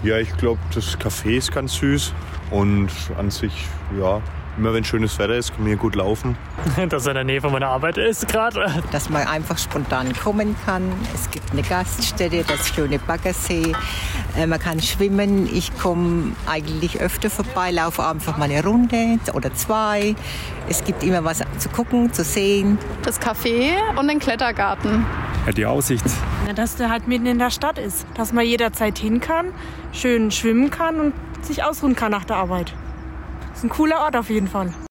Ja, ich glaube, das Café ist ganz süß und an sich, ja, immer wenn schönes Wetter ist, kann man hier gut laufen. Dass er in der Nähe von meiner Arbeit ist gerade. Dass man einfach spontan kommen kann. Es gibt eine Gaststätte, das schöne Baggersee. Man kann schwimmen. Ich komme eigentlich öfter vorbei, laufe einfach mal eine Runde oder 2. Es gibt immer was zu gucken, zu sehen. Das Café und den Klettergarten. Ja, die Aussicht. Ja, dass der halt mitten in der Stadt ist. Dass man jederzeit hin kann, schön schwimmen kann und sich ausruhen kann nach der Arbeit. Das ist ein cooler Ort auf jeden Fall.